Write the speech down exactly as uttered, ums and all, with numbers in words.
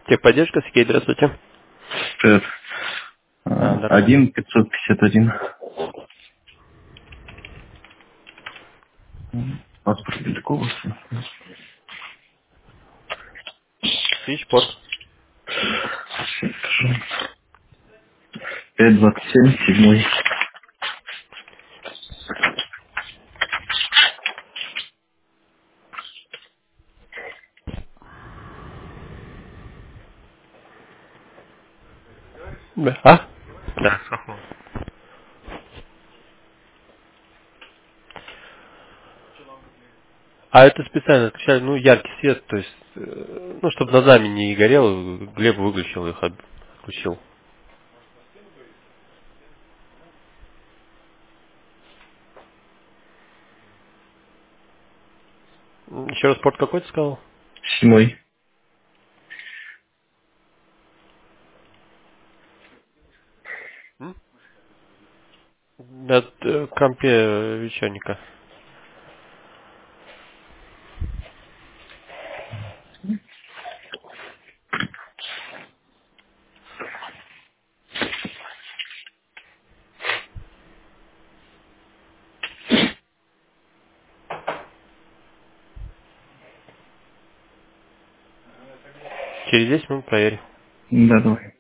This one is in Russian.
Техподдержка, Сергей, здравствуйте. Привет. А, здорово. Один пятьсот пятьдесят один. Паспорт Белякова. Свичпорт. пять двадцать семь, седьмой. Да. А? Да, Сахно. А это специально отключали, ну, яркий свет, то есть, э, ну, чтобы глазами не горел, Глеб выключил их, от- отключил. М, Еще раз порт какой ты сказал? Седьмой. М? От э, компе э, вечерника. Через десять минут проверь. Да, давай.